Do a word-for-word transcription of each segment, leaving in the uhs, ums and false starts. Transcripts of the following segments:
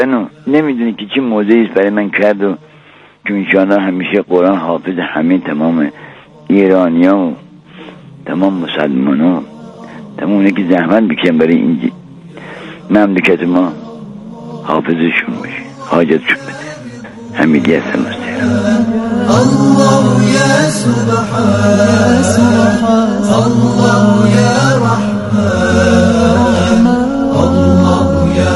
نه نمیدونی که چه موضوعی برای من کرد و که انشاءالله همیشه قرآن حافظ همه تمام ایرانیا و تمام مسلمان ها، تمام اونه که زحمت بکشن برای این مملکت ما حافظشون باشه، حاجتشون بده. حمیدی هستم از تهران. الله یا سبحان، الله یا رحمان، الله یا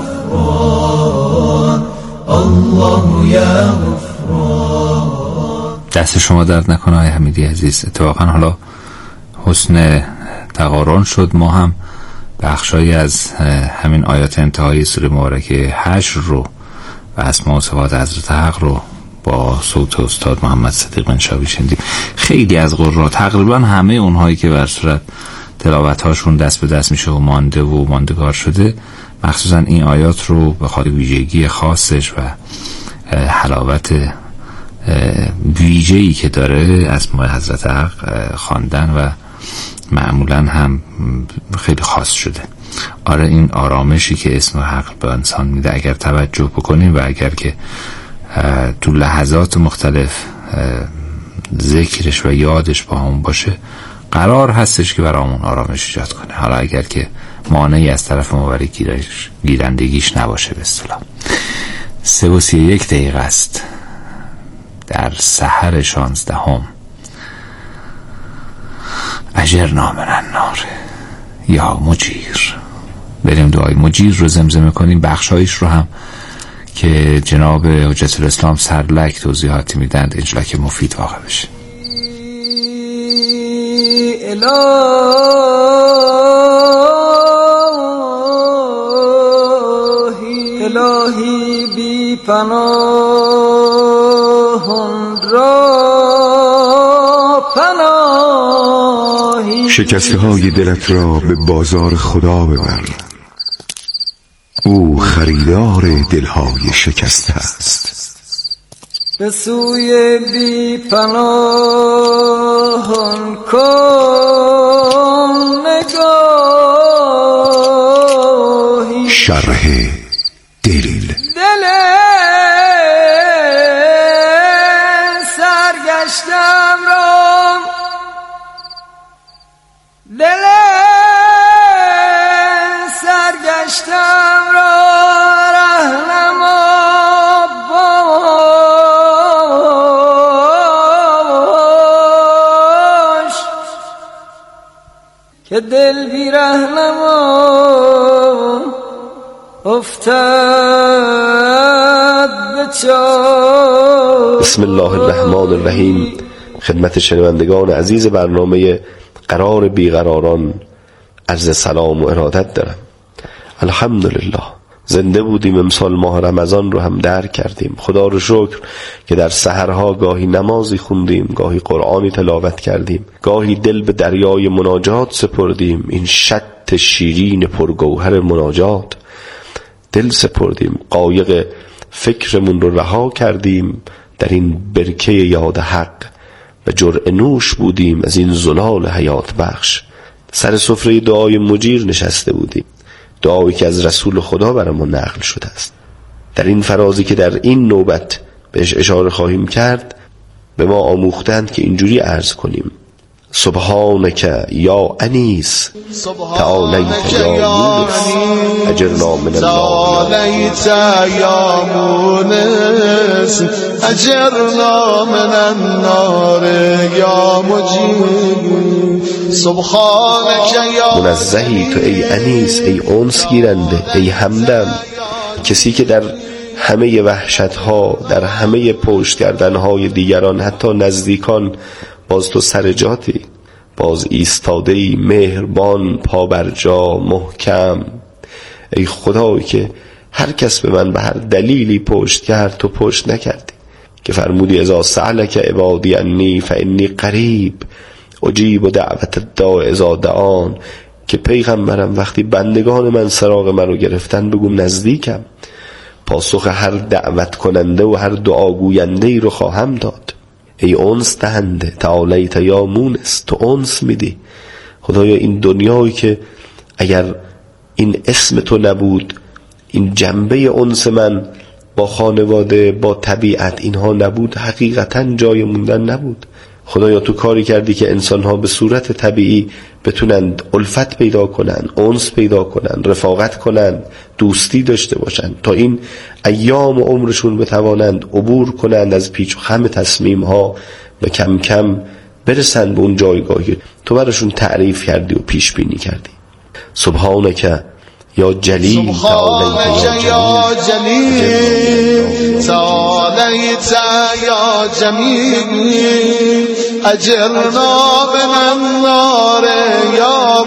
غفران، الله یا غفران. دست شما درد نکنه آقای حمیدی عزیز. اتفاقا حالا حسن تقارن شد، ما هم بخشایی از همین آیات انتهایی سوره مبارکه حشر رو و اسماء و صفات حضرت حق رو با صوت استاد محمد صدیق منشاوی شنیدیم. خیلی از قرآن، تقریبا همه اونهایی که بر صورت تلاوت هاشون دست به دست میشه و مانده و ماندگار شده، مخصوصا این آیات رو به خاطر ویژگی خاصش و حلاوت ویژه‌ای که داره اسماء حضرت حق خواندن و معمولا هم خیلی خاص شده. آره این آرامشی که اسم حق به انسان میده اگر توجه بکنیم و اگر که تو لحظات مختلف ذکرش و یادش با همون باشه، قرار هستش که برامون آرامش ایجاد کنه. حالا اگر که مانعی از طرف مبارک گیرندگیش نباشه. به اصطلاح سه و سی یک دقیقه است در سحر شانزدهم. اجرنا من النار یا مجیر. بریم دعای مجیر رو زمزمه کنیم، بخشایش رو هم که جناب حجت الاسلام سرلک توضیحاتی میدند انشالله که مفید واقع بشه. الهی الهی بی پناهان را پناهی. شکسته های دلت را به بازار خدا ببر، او خریدار دلهای شکسته است. به سوی بی پناهان کن نگاهی. شرح دل دل سرگشتم را، دل سرگشتم را رهنما باش، که دل بی رهنما افتد به چاه. بسم الله الرحمن الرحیم. خدمت شنوندگان عزیز برنامه قرار بیقراران عرض سلام و ارادت دارم. الحمدلله زنده بودیم، امسال ماه رمضان رو هم درک کردیم. خدا رو شکر که در سحرها گاهی نمازی خوندیم، گاهی قرآنی تلاوت کردیم، گاهی دل به دریای مناجات سپردیم. این شط شیرین پرگوهر مناجات دل سپردیم، قایق فکرمون رو رها کردیم در این برکه یاد حق و جرعه نوش بودیم از این زلال حیات بخش. سر سفره دعای مجیر نشسته بودیم، دعایی که از رسول خدا برامون نقل شده است. در این فرازی که در این نوبت بهش اشاره خواهیم کرد، به ما آموختند که اینجوری عرض کنیم: سبحانک یا انیس تعالیت یا مونس اجرنا من النار یا مونس اجرنا من النار یا مجیر. سبحانک یا منزهی تو ای انیس، ای انس گیرنده، ای همدم، کسی که در همه وحشتها، در همه پشت کردنهای دیگران، حتی نزدیکان، باز تو سر جاتی، باز ایستاده‌ای، مهربان، پابرجا، محکم. ای خدایی که هر کس به من به هر دلیلی پشت کرد تو پشت نکردی، که فرمودی اذا سألک عبادی انی فانی قریب اجیب دعوت الداع اذا دعان، که پیغمبرم وقتی بندگان من سراغ منو گرفتن بگم نزدیکم، پاسخ هر دعوت کننده و هر دعاگوینده ای رو خواهم داد. ای انس دهنده تعالیت یا مونس، تو انس میدی. خدایا این دنیایی که اگر این اسم تو نبود، این جنبه انس من با خانواده، با طبیعت، اینها نبود، حقیقتا جای موندن نبود. خدایا تو کاری کردی که انسانها به صورت طبیعی بتونند الفت پیدا کنند، انس پیدا کنند، رفاقت کنند، دوستی داشته باشند، تا این ایام و عمرشون بتوانند عبور کنند از پیچ و خم تصمیم ها و کم کم برسند به اون جایگاهی تو براشون تعریف کردی و پیش بینی کردی. سبحانک یا جلیل، سبحانك یا جلیل، تعالیت یا جمیل، اجرنا من النار یا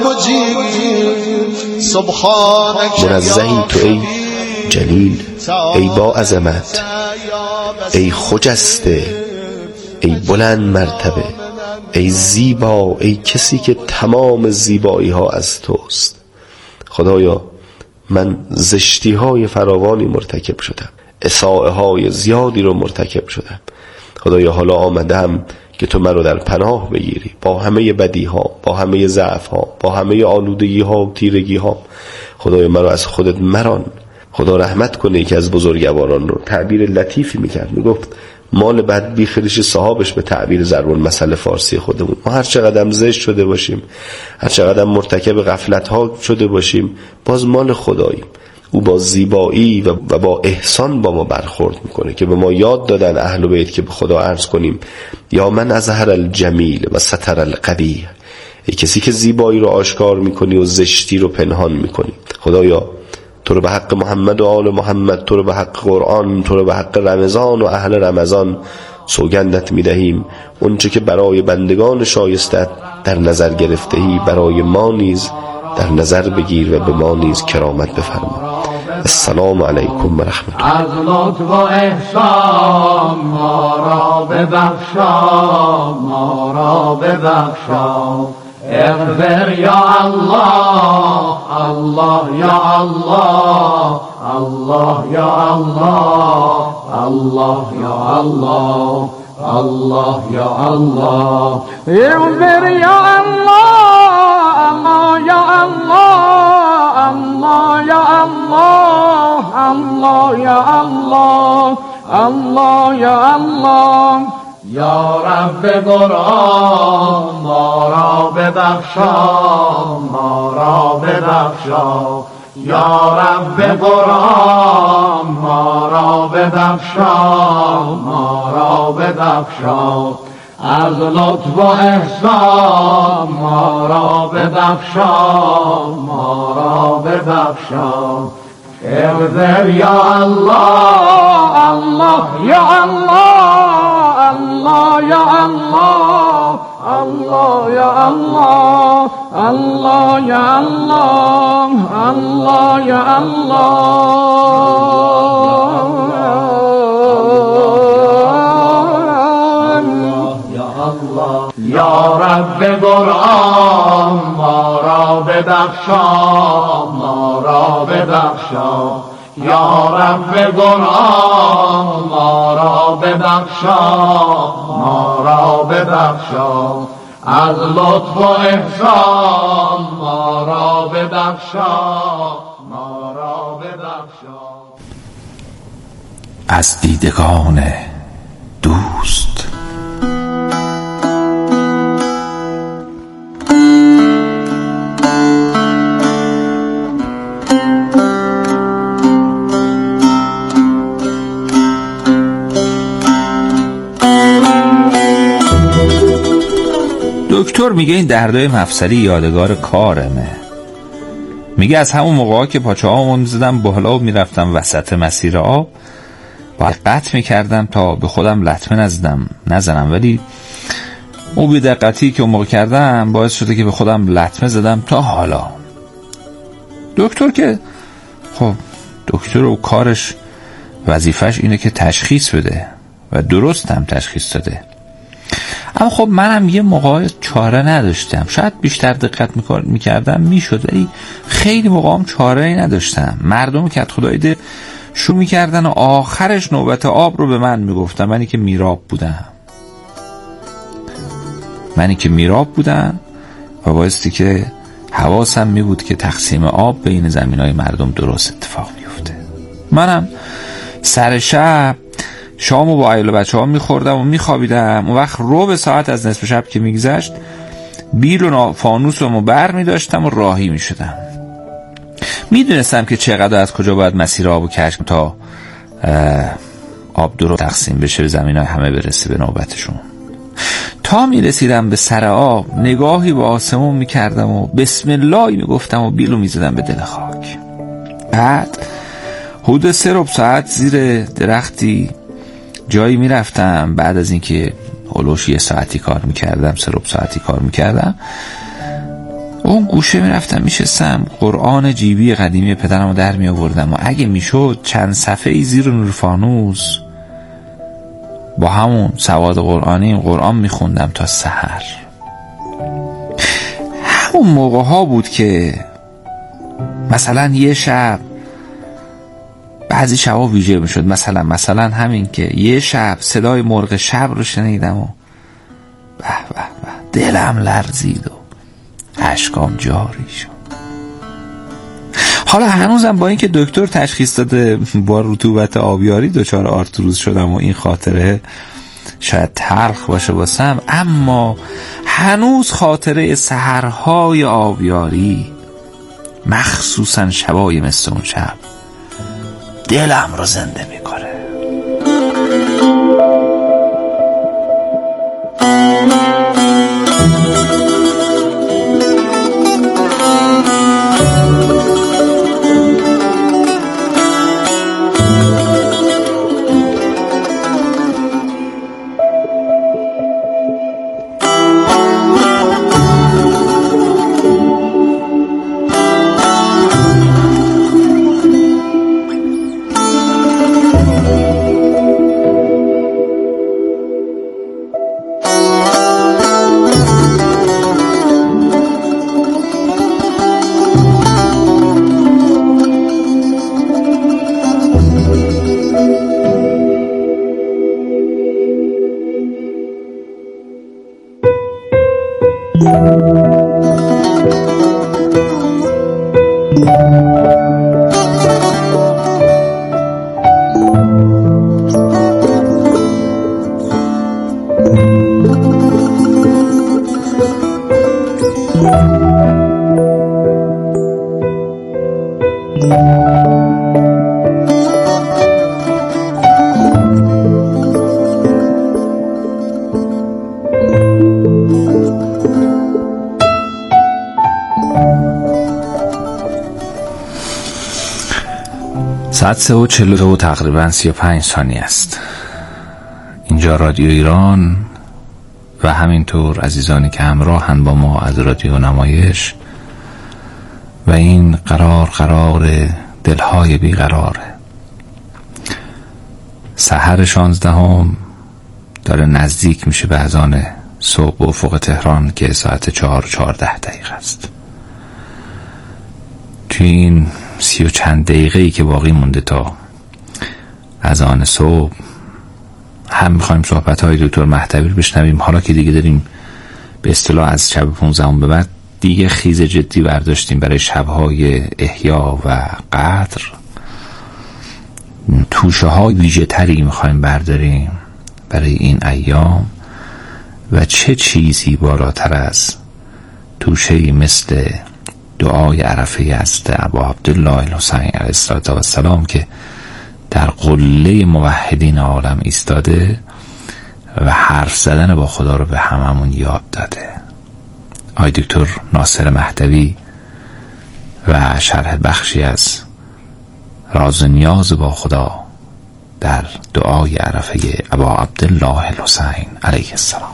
مجیب. سبحانك منزهی تو ای جلیل، ای با عظمت، ای خجسته، ای بلند مرتبه، ای زیبا، ای کسی که تمام زیبایی ها از توست. خدایا من زشتی های فراوانی مرتکب شدم، اساءه های زیادی رو مرتکب شدم. خدایا حالا آمدم که تو من رو در پناه بگیری، با همه بدی ها، با همه ضعف ها، با همه آلودگی ها و تیرگی ها. خدایا من رو از خودت مران. خدا رحمت کنه که از بزرگواران رو تعبیر لطیفی میکرد، میگفت مال بد بیخیرش صاحبش، به تعبیر ضرب المثل فارسی خودمون. ما هر چقدر زشت شده باشیم، هر چقدر مرتکب غفلت ها شده باشیم، باز مال خداییم. او با زیبایی و با احسان با ما برخورد میکنه که به ما یاد دادن اهل بیت که به خدا عرض کنیم یا من اظهر الجمیل و ستر القبیح، ای کسی که زیبایی رو آشکار میکنی و زشتی رو پنهان میکنی. خدایا تو رو به حق محمد و آل محمد، تو رو به حق قرآن، تو رو به حق رمضان و اهل رمضان سوگندت میدهیم اونچه که برای بندگان شایستت در نظر گرفتهی برای ما نیز در نظر بگیر و به ما نیز کرامت بفرما. السلام علیکم و رحمت الله. از لطف و احسان ما را ببخشا، ما را ببخشا. اغفر یا الله، الله یا الله، الله یا الله، الله یا الله، الله یا الله. اغفر یا الله، الله یا الله، الله یا الله، الله یا الله، الله یا الله. یا رب قرآن ما را ببخشا، ما را ببخشا. یا رب قرآن ما را ببخشا، ما را ببخشا. از لطف و احسان ما را ببخشا، ما را ببخشا. اغفر یا الله، الله یا الله، الله یا الله، الله یا الله، الله یا الله، الله یا الله. یا رب قرآن ما را ببخشا، ما را ببخشا. یا رب قرآن ما را ببخشا، ما را ببخشا. از لطف و احسان ما را ببخشا، ما را ببخشا. از دیدگان دوست. دکتر میگه این دردای مفصلی یادگار کارمه. میگه از همون موقعا که پاچه هامون میزدم بالا و میرفتم وسط مسیر آب، باید قطع میکردم تا به خودم لطمه نزدم نزنم، ولی اون بی‌دقتی که اون موقع کردم باعث شده که به خودم لطمه زدم تا حالا. دکتر که خب دکتر و کارش وظیفش اینه که تشخیص بده و درست هم تشخیص داده، اما خب منم یه موقع چاره نداشتم. شاید بیشتر دقت میکردم میشد، ولی خیلی موقعام چاره نداشتم. مردم که خدای ده شروع میکردن و آخرش نوبت آب رو به من میگفتن، منی که میراب بودم منی که میراب بودم و بایستی که حواسم میبود که تقسیم آب بین زمینای مردم درست اتفاق میفته. منم سر شب شامو با عیال بچه ها میخوردم و میخوابیدم. اون وقت رو به ساعت از نصف شب که میگذشت بیل و فانوسمو بر میداشتم و راهی میشدم. میدونستم که چقدر از کجا باید مسیر آب و کشک تا آب درو تقسیم بشه به زمین های همه برسه به نوبتشون. تا میرسیدم به سر آب نگاهی به آسمون میکردم و بسم الله میگفتم و بیلو میزدم به دل خاک. بعد حدود سه ربع ساعت زیر درختی جایی میرفتم. بعد از اینکه هلوش یه ساعتی کار میکردم، سه ربع ساعتی کار میکردم، اون گوشه میرفتم میشستم قرآن جیبی قدیمی پدرم رو در میآوردم و اگه میشد چند صفحه‌ای زیر نور فانوس با همون سواد قرآنی قرآن میخوندم تا سحر. همون موقع ها بود که مثلا یه شب، بعضی شبا ویژه میشد، مثلا مثلا همین که یه شب صدای مرغ شب رو شنیدم و به به به دلم لرزید و اشکام جاری شد. حالا هنوزم با اینکه دکتر تشخیص داده با رطوبت آبیاری دچار آرتروز شدم و این خاطره شاید تلخ باشه واسم، اما هنوز خاطره سحرهای آبیاری، مخصوصا شبای مثل اون شب، دلم رو زنده میکنه. ساعت سه و چهل و دو تقریبا سی و پنج ثانیه است. اینجا رادیو ایران و همینطور عزیزانی که همراهن با ما از رادیو نمایش و این قرار قرار دلهای بیقراره. سحر شانزدهم داره نزدیک میشه به اذان صبح و افق تهران که ساعت چهار و چهارده دقیقه است. توی این سی و چند دقیقه ای که باقی مونده تا اذان صبح هم میخوایم صحبت های دکتر مهدوی رو بشنویم. حالا که دیگه داریم به اصطلاح از شب پونزدهم به بعد دیگه خیز جدی برداشتیم برای شبهای احیا و قدر، توشه های ویژه تری میخوایم برداریم برای این ایام و چه چیزی بالاتر از توشه مثل دعای عرفه از ابا عبدالله الحسین علیه السلام که در قله موحدین عالم ایستاده و حرف زدن با خدا رو به هممون یاد داده. آقای دکتر ناصر مهدوی و شرح بخشی از راز و نیاز با خدا در دعای عرفه ابا عبدالله الحسین علیه السلام.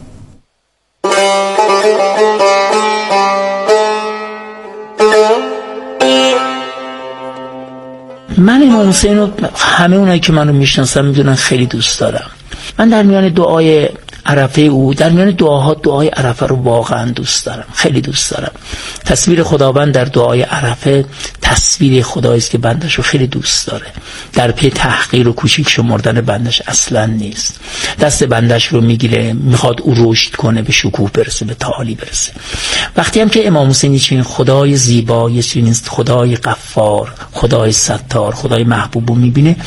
من امام حسین رو همه اونایی که منو میشناسن میدونن خیلی دوست دارم. من در میان دعای عرفه او، در میان دعاها دعای عرفه رو واقعا دوست دارم، خیلی دوست دارم. تصویر خداوند در دعای عرفه تصویر خدایی است که بندش رو خیلی دوست داره، در پی تحقیر و کوچیک شمردن بندش اصلا نیست. دست بندش رو میگیره، میخواد او رشد کنه، به شکوه برسه، به تعالی برسه. وقتی هم که امام حسین چنین خدای زیبا، چنین خدای غفار، خدای ستار، خدای محبوب رو میبینه،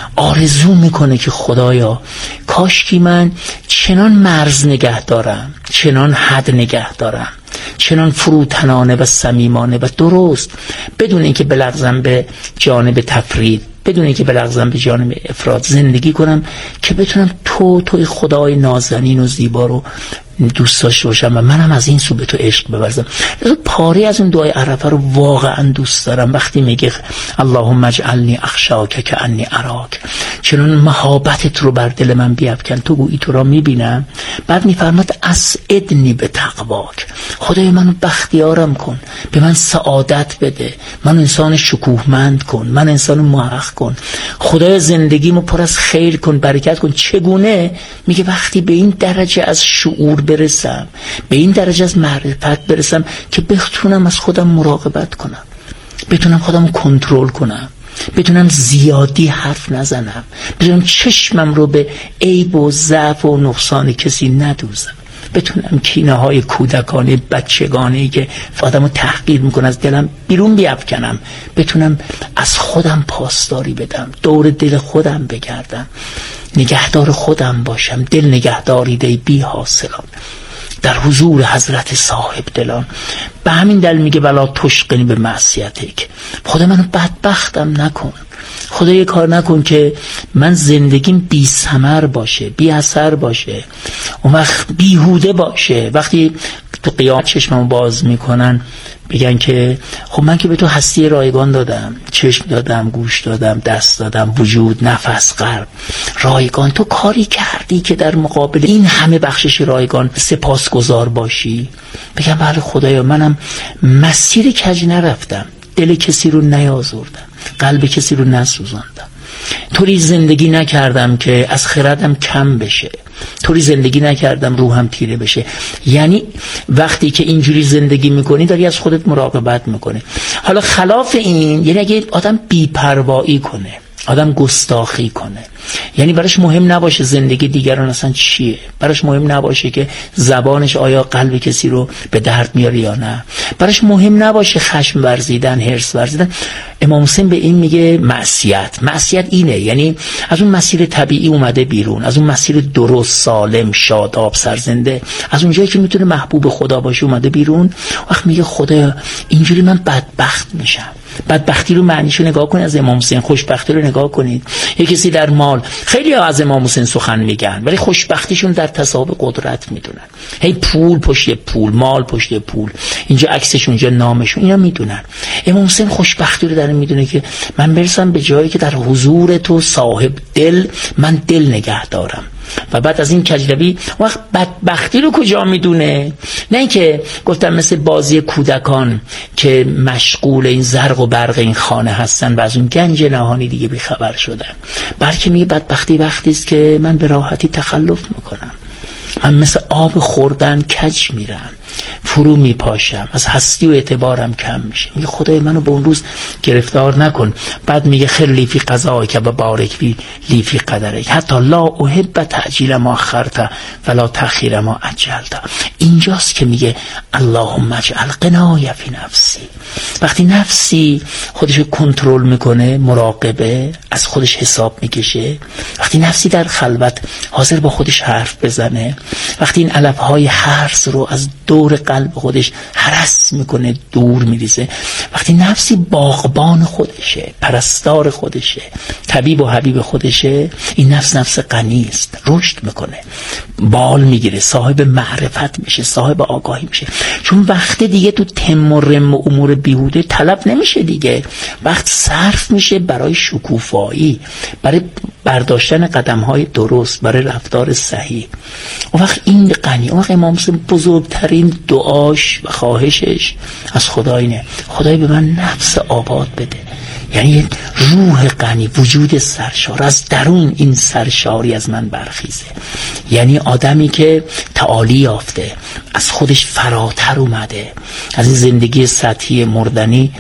آرزو میکنه که خدایا کاش که من چنان مرز نگه دارم، چنان حد نگه دارم، چنان فروتنانه و صمیمانه و درست، بدون اینکه بلغزم به جانب تفرید، بدون اینکه بلغزم به جانب افراد، زندگی کنم که بتونم تو توی خدای نازنین و زیبا رو دوست داشته باشم و منم از این سو به تو عشق بورزم. پاره از اون دعای عرفه رو واقعا دوست دارم، وقتی میگه اللهم اجعلنی اخشاک کانی اراک، چنان محبتت رو بر دل من بیفکن تو گویی تو را میبینم. بعد میفرماد اسعدنی به تقواک، خدای منو بختیارم کن، به من سعادت بده، من انسان شکوهمند کن، من انسان محقق کن، خدای زندگیمو پر از خیر کن، برکت کن. چگونه؟ میگه وقتی به این درجه از شعور برسم، به این درجه از معرفت برسم که بتونم از خودم مراقبت کنم، بتونم خودم کنترل کنم، بتونم زیادی حرف نزنم، بتونم چشمم رو به عیب و ضعف و نقصان کسی ندوزم، بتونم کینه های کودکانه بچگانه‌ای که آدمو تحقیر میکنه از دلم بیرون بیافکنم، بتونم از خودم پاسداری بدم، دور دل خودم بگردم، نگهدار خودم باشم، دل نگهداریده بی حاصلان در حضور حضرت صاحب دلان. به همین دلیل میگه ولا تشقنی به معصیتک، خدا منو بدبختم نکن، خدا یه کار نکن که من زندگیم بی ثمر باشه، بی اثر باشه، اون وقت بیهوده باشه. وقتی تو قیامت چشممو باز میکنن بگن که خب من که به تو هستی رایگان دادم، چشم دادم، گوش دادم، دست دادم، وجود، نفس، قلب رایگان، تو کاری کردی که در مقابل این همه بخشش رایگان سپاسگزار باشی؟ بگم بله خدایا منم مسیر کج نرفتم، دل کسی رو نیازردم، قلب کسی رو نسوزاندم، طوری زندگی نکردم که از خردم کم بشه، طوری زندگی نکردم روحم تیره بشه. یعنی وقتی که اینجوری زندگی میکنی داری از خودت مراقبت میکنی. حالا خلاف این یعنی اگه آدم بی‌پروایی کنه، آدم گستاخی کنه، یعنی براش مهم نباشه زندگی دیگران اصلا چیه، براش مهم نباشه که زبانش آیا قلب کسی رو به درد میاره یا نه، براش مهم نباشه خشم ورزیدن، حرص ورزیدن. امام حسین به این میگه معصیت. معصیت اینه، یعنی از اون مسیر طبیعی اومده بیرون، از اون مسیر درست، سالم، شاداب، سرزنده، از اون جایی که میتونه محبوب خدا باشه اومده بیرون. وقت میگه خدا اینجوری من بدبخت میشم. بدبختی رو معنیشو نگاه کنید، از امام حسین خوشبختی رو نگاه کنید. یه کسی در مال، خیلی ها از امام حسین سخن میگن ولی خوشبختیشون در تصاحب قدرت میدونن، هی پول پشت پول، مال پشت پول، اینجا عکسش اونجا نامشون، اینا میدونن. امام حسین خوشبختی رو داره میدونه که من برسم به جایی که در حضور تو صاحب دل من دل نگه دارم. و بعد از این کجروی وقت بدبختی رو کجا میدونه؟ نه اینکه گفتم مثل بازی کودکان که مشغول این زرق و برق این خانه هستن و از اون گنج نهانی دیگه بیخبر شدن، بلکه میگه بدبختی وقتی است که من به راحتی تخلف میکنم، من مثل آب خوردن کج میرم، فرو میپاشم، از هستی و اعتبارم کم میشه. میگه خدای منو به اون روز گرفتار نکن. بعد میگه خیر لی فی قضائک و بارک فی لی فی قدرک حتی لا احب تعجیل ما اخرت ولا تأخیر ما عجلت. اینجاست که میگه اللهم اجعل غنای فی نفسی. وقتی نفسی خودش رو کنترل میکنه، مراقبه، از خودش حساب میکشه، وقتی نفسی در خلوت حاضر با خودش حرف بزنه، وقتی این علفهای حرص رو از دور قلب خودش هرس میکنه، دور میریزه، وقتی نفسی باغبان خودشه، پرستار خودشه، طبیب و حبیب خودشه، این نفس نفس غنی است، رشد میکنه، بال میگیره، صاحب معرفت میشه، صاحب آگاهی میشه. چون وقت دیگه تو تم و رم و امور بیهوده طلب نمیشه دیگه، وقت صرف میشه برای شکوفایی، برای برداشتن قدم‌های درست، برای رفتار صحیح. اون وقت این غنی، اون وقت امام حسین بزرگترین دعاش و خواهشش از خدا اینه خدای به من نفس آباد بده، یعنی روح غنی، وجود سرشار، از درون این سرشاری از من برخیزه. یعنی آدمی که تعالی یافته، از خودش فراتر اومده، از این زندگی سطحی مردنی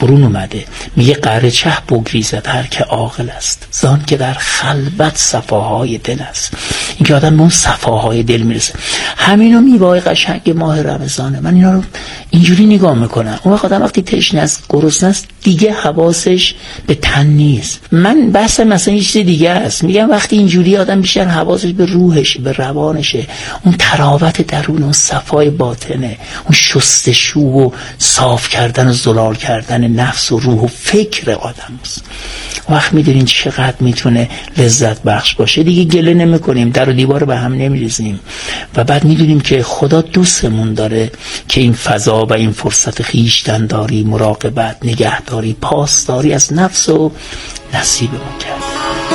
برون اومده، میگه قره چه بگریزد هر که عاقل است، زان که در خلوت صفاهای دل است. این که آدم به اون صفاهای دل میرسه. همینو میوای قشنگ ماه رمضانه. من اینا رو اینجوری نگاه میکنم. اون وقت آدم وقتی تشنه است، گرسنه است، دیگه حواسش به تن نیست. من بحث مثلا یه چیز دیگه است. میگم وقتی اینجوری آدم بیشتر حواسش به روحش، به روانشه، اون تراوت درون، اون صفای باطنه، اون شستشو و صاف کردن و زلال کردن نفس و روح و فکر آدم است. وقت میدونین چقدر میتونه لذت بخش باشه. دیگه گله نمیکنیم، در و دیوار به هم نمیریزیم و بعد میدونیم که خدا دوستمون داره که این فضا و این فرصت خویشتن داری، مراقبت، نگهداری، پاسداری از نفس و نصیبمون کرده.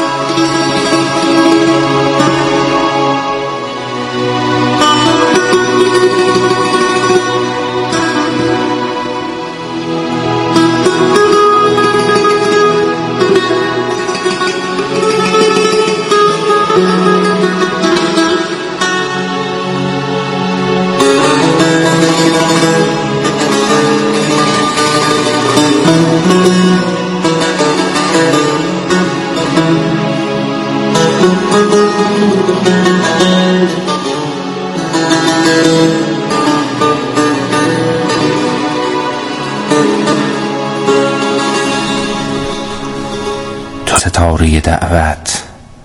ستاره دعوت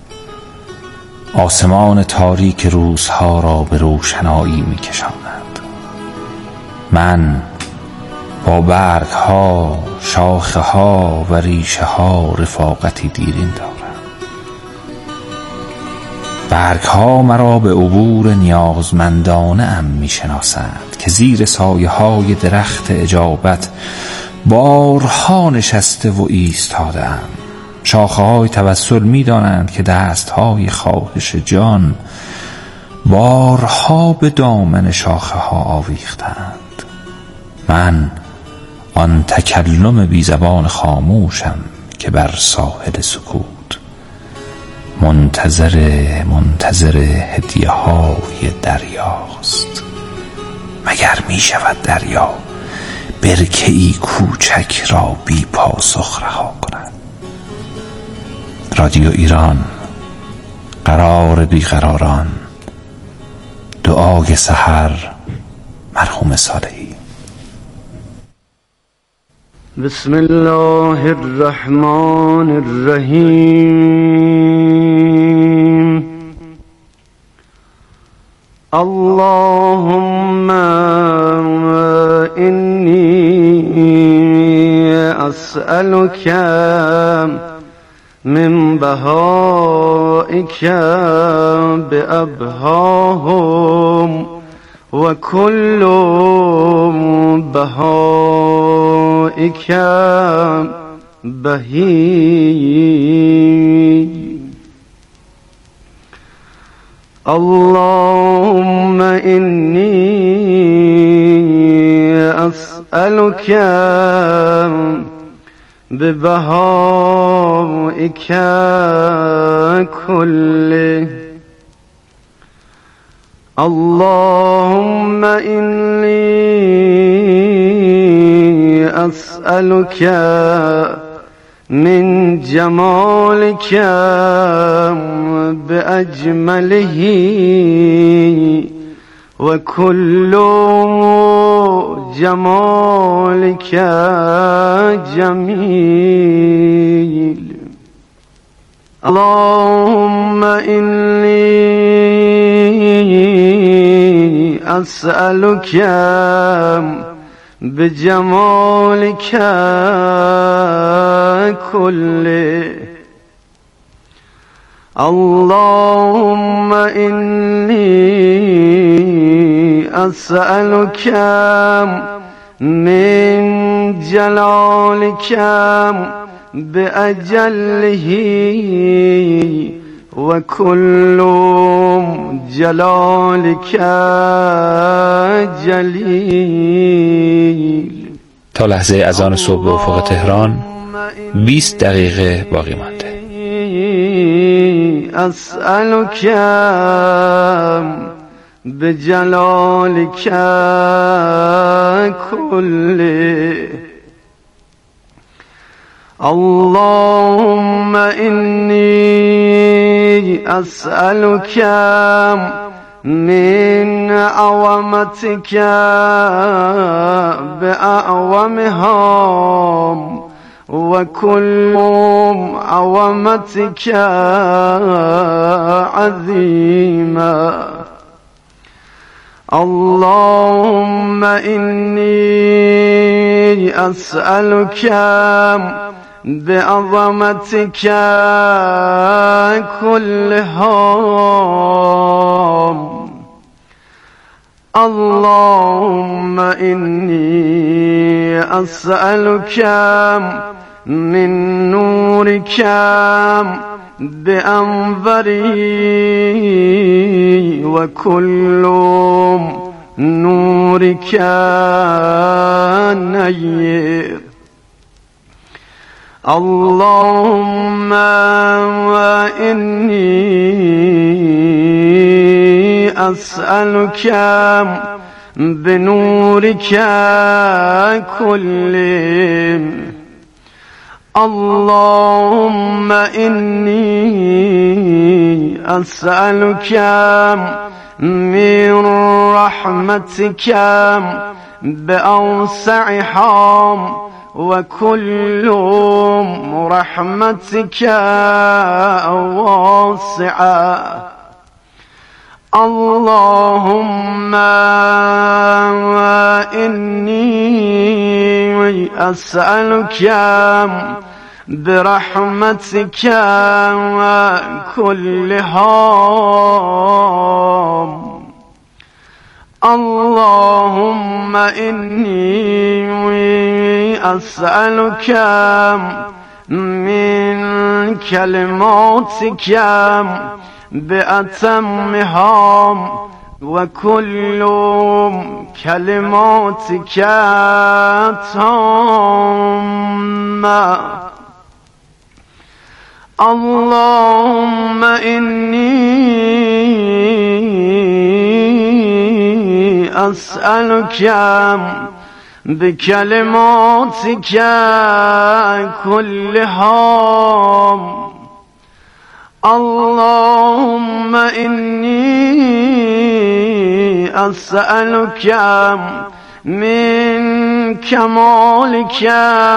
آسمان تاریک روزها را به روشنایی می کشاند. من با برگ ها، شاخه ها و ریشه ها رفاقتی دیرین دارم. برگ ها مرا به عبور نیازمندانه ام می شناسند که زیر سایه های درخت اجابت بارها نشسته و ایستاده ام. شاخه های توسل می دانند که دست های خواهش جان بارها به دامن شاخه ها آویختند. من آن تکلم بی زبان خاموشم که بر ساحل سکوت منتظر منتظر هدیه های دریاست. مگر می شود دریا برکه‌ای کوچک را بی پاسخ رها کند؟ رادیو ایران، قرار بیقراران، دعای سحر، مرحوم صالحی. بسم الله الرحمن الرحیم. اللهم انی اسألک من بهائک بأبهاهم و کل بهائک بهی. اللهم انی اسألک ببهائک کله. اللهم إني أسألك من جمالك بأجمله وكل جمالك جميل. اللهم إني أسألك بجمالك كله. اللهم إني أسألك من جلالك بأجله وكل جلالك جلیل. تا لحظه اذان صبح به افق تهران بیست دقیقه باقی مانده. اسألک بجلالک کله. اللهم إني أسألك من عظمتك بأعظمها وكل عظمتك عظيما. اللهم إني أسألك بعظمتك كلها. اللهم إني أسألك من نورك بأنظري وكل نورك نير. اللهم إني أسألك بنورك كله. اللهم إني أسألك من رحمتك بأوسعها وكل رحمتك واسعة. اللهم إني أسألك برحمتك كلها. اللهم إني أسألك من كلماتك بأتمها وكل كلماتك تامة. اللهم إني أسألك بكلماتك كلها. اللهم إني أسألك من كمالك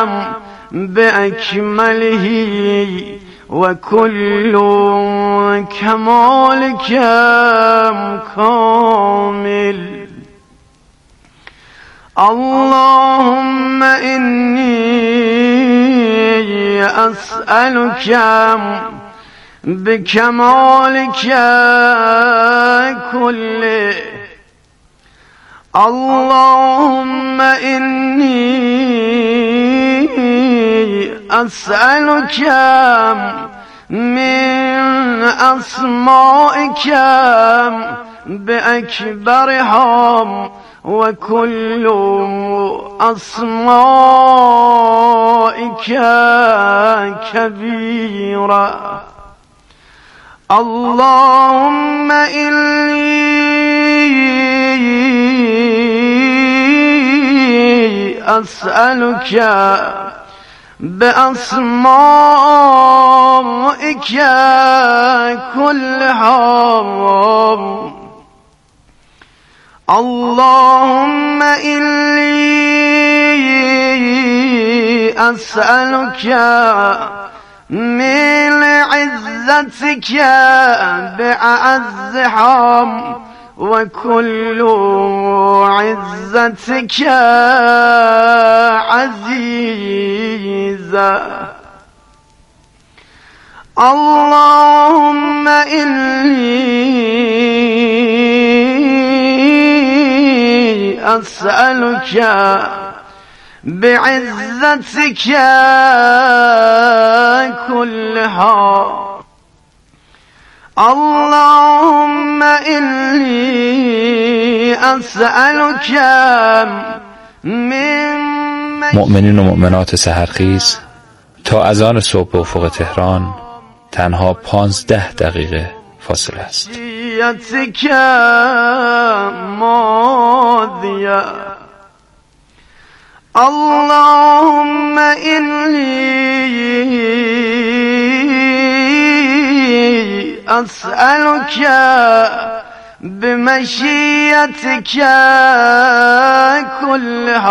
بأكمله وكل كمالك كامل. اللهم إني أسألك بكمالك كله. اللهم إني أسألك من أسمائك بأكبرها وكل أسمائك كبيرة. اللهم إني أسألك بأسمائك كلها. اللهم إني أسألك من عزتك بأعزها وكل عزتك عزيزة. اللهم إني أسألك بعزتك كلها. اللهم إني أسألك من مؤمنین و مؤمنات سحرخیز، تا اذان صبح به افق تهران تنها پانزده دقیقه فاصله است. اللهم إني أسألك بمشيئتك كل